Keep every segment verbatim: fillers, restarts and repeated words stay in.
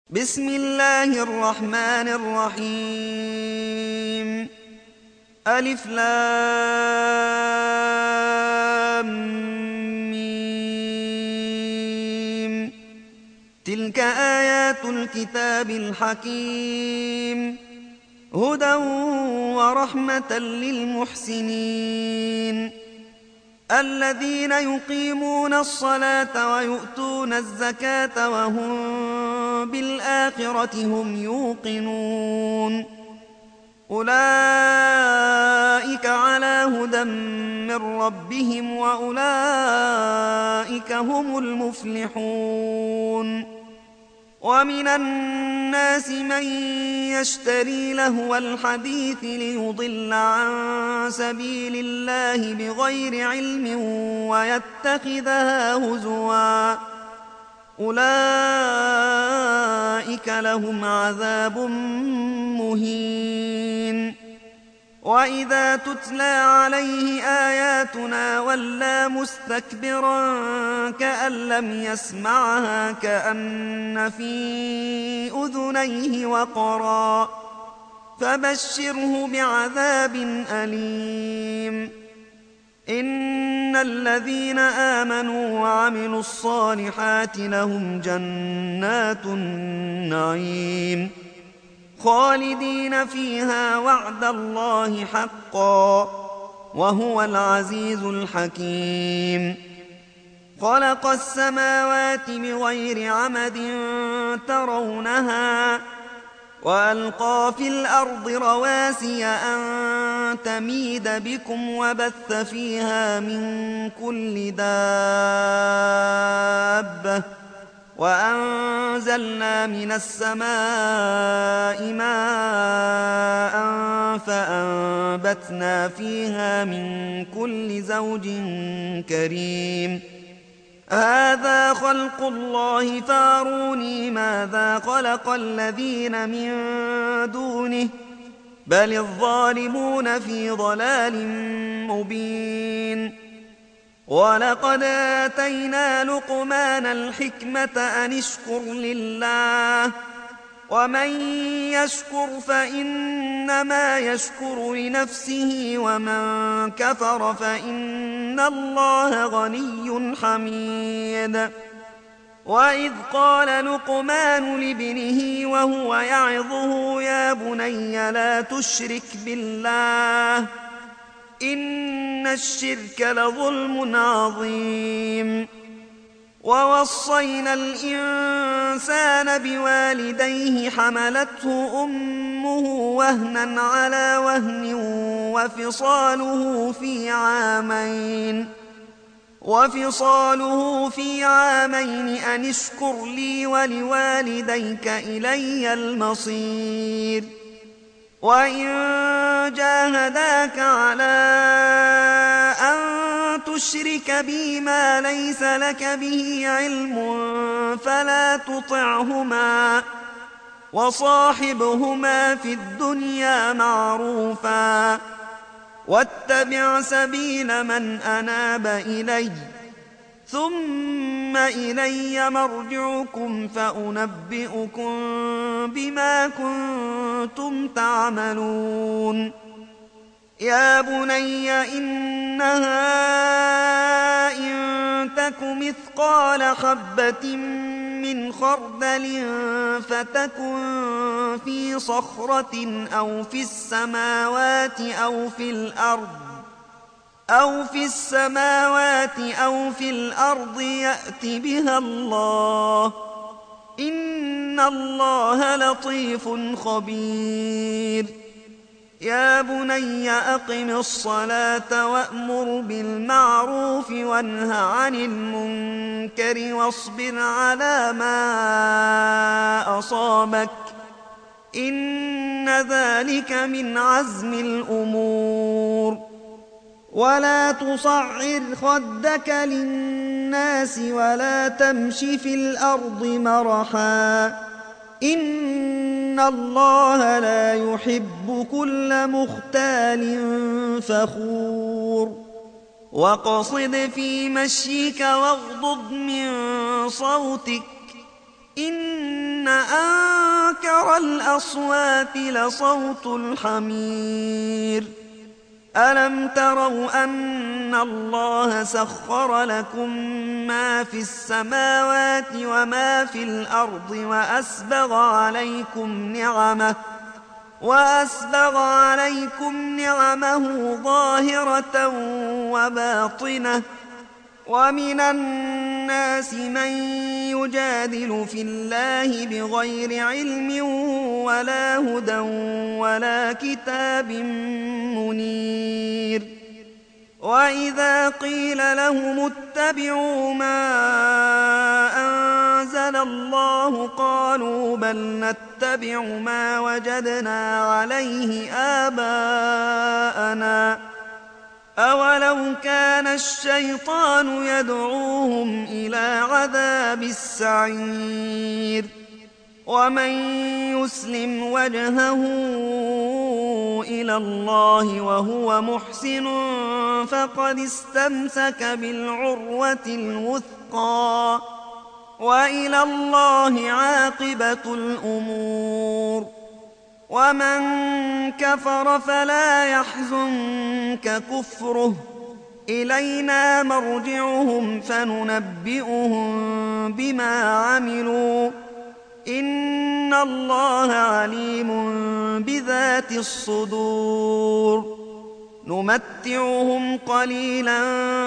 بسم الله الرحمن الرحيم. ألف لام ميم. تلك آيات الكتاب الحكيم، هدى ورحمة للمحسنين الذين يقيمون الصلاة ويؤتون الزكاة وهم بالآخرة هم يوقنون. أولئك على هدى من ربهم وأولئك هم المفلحون. ومن الناس من يشتري لهو الحديث ليضل عن سبيل الله بغير علم ويتخذها هزوا، أولئك لهم عذاب مهين. وإذا تتلى عليه آياتنا ولى مستكبرا كأن لم يسمعها كأن في أذنيه وقرا، فبشره بعذاب أليم. إن الذين آمنوا وعملوا الصالحات لهم جنات النعيم خالدين فيها وعد الله حقا، وهو العزيز الحكيم. خلق السماوات بغير عمد ترونها وألقى في الأرض رواسي أن تميد بكم وبث فيها من كل دابة، وأنزلنا من السماء ماء فأنبتنا فيها من كل زوج كريم. هذا خلق الله فاروني ماذا خلق الذين من دونه بل الظالمون في ضلال مبين. ولقد آتينا لقمان الحكمة أن اشكر لله، ومن يشكر فإنما يشكر لنفسه ومن كفر فإن الله غني حميد. وإذ قال لقمان لابنه وهو يعظه يا بني لا تشرك بالله إن الشرك لظلم عظيم. ووصينا الإنسان بوالديه حملته أمه وهنا على وهن وفصاله في عامين وفصاله في عامين أن اشكر لي ولوالديك إلي المصير. وإن جاهداك على أن تشرك بي ما ليس لك به علم فلا تطعهما، وصاحبهما في الدنيا معروفا، واتبع سبيل من أناب إلي، ثم إلي مرجعكم فأنبئكم بما كنتم تعملون. يا بني إنها إن تك مثقال حبة من خردل فتكن في صخرة أو في السماوات أو في الأرض أو في السماوات أو في الأرض يأت بها الله، إن الله لطيف خبير. يا بني أقم الصلاة وأمر بالمعروف وانه عن المنكر واصبر على ما أصابك، إن ذلك من عزم الأمور. ولا تصعر خدك للناس ولا تمش في الأرض مرحا، إن الله لا يحب كل مختال فخور. واقصد في مشيك واغضض من صوتك، إن أنت أنكر الأصوات لصوت الحمير ألم تروا أن الله سخر لكم ما في السماوات وما في الأرض وأسبغ عليكم نعمه وأسبغ عليكم نعمه ظاهرة وباطنة ومن الناس من يجادل في الله بغير علم ولا هدى ولا كتاب منير وإذا قيل لهم اتبعوا ما أنزل الله قالوا بل نتبع ما وجدنا عليه آباءنا أولو كان الشيطان يدعوهم إلى عذاب السعير ومن يسلم وجهه إلى الله وهو محسن فقد استمسك بالعروة الوثقى وإلى الله عاقبة الأمور ومن كفر فلا يحزنك كفره إلينا مرجعهم فننبئهم بما عملوا إن الله عليم بذات الصدور نمتعهم قليلا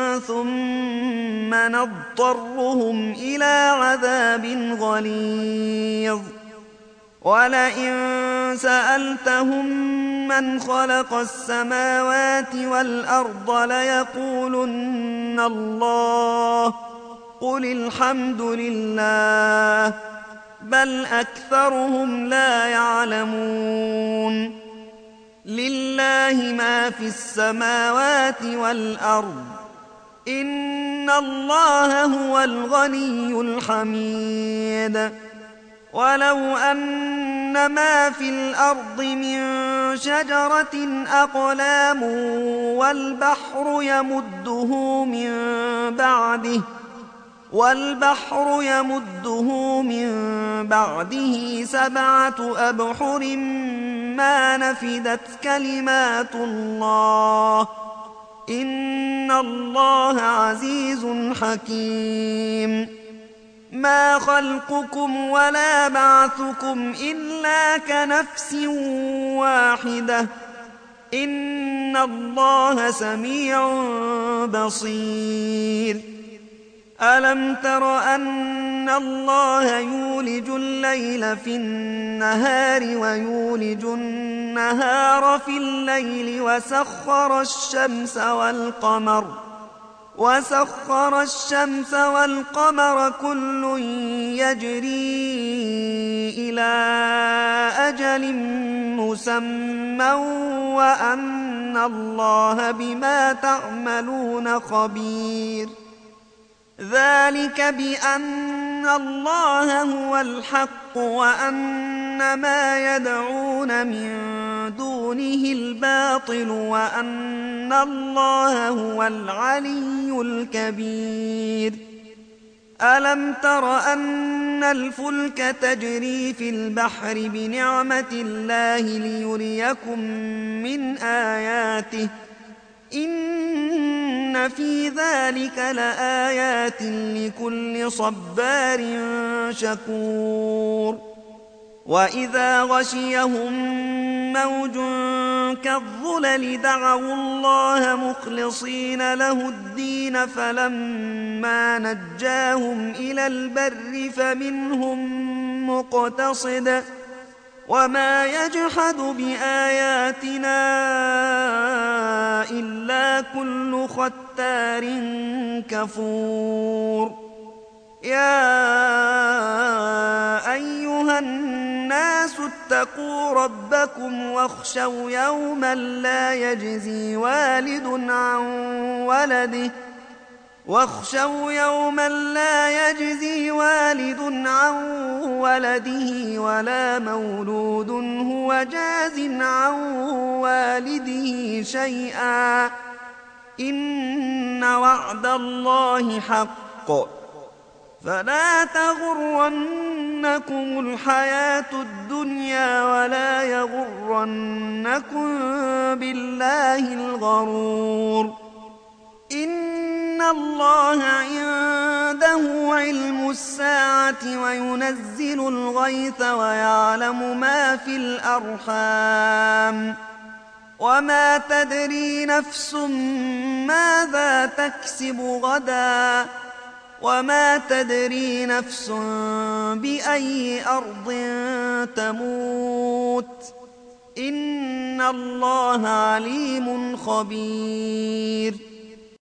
ثم نضطرهم إلى عذاب غليظ ولئن سألتهم من خلق السماوات والأرض ليقولن الله قل الحمد لله بل أكثرهم لا يعلمون لله ما في السماوات والأرض إن الله هو الغني الحميد ولو أن ما في الأرض من شجرة أقلام والبحر يمده من بعده والبحر يمده من بعده سبعة أبحر ما نفدت كلمات الله إن الله عزيز حكيم ما خلقكم ولا بعثكم إلا كنفس واحدة إن الله سميع بصير ألم تر أن الله يولج الليل في النهار ويولج النهار في الليل وسخر الشمس والقمر وسخر الشمس والقمر كل يجري إلى أجل مسمى وأن الله بما تعملون خبير ذلك بأن الله هو الحق وأن ما يدعون من دونه الباطل وأن الله هو العلي الكبير ألم تر أن الفلك تجري في البحر بنعمة الله ليريكم من آياته إن في ذلك لآيات لكل صبار شكور وإذا غشيهم موج كالظلل دعوا الله مخلصين له الدين فلما نجاهم إلى البر فمنهم مقتصد وما يجحد بآياتنا إلا كل ختار كفور يا أيها الناس اتقوا ربكم واخشوا يوما لا يجزي والد عن ولده واخشوا يوما لا يجزي والد عن ولده ولا مولود هو جاز عن والده شيئا إن وعد الله حق فلا تغرنكم الحياة الدنيا ولا يغرنكم بالله الغرور. إن الله عنده علم الساعة وينزل الغيث ويعلم ما في الأرحام وما تدري نفس ماذا تكسب غدا وما تدري نفس بأي أرض تموت إن الله عليم خبير.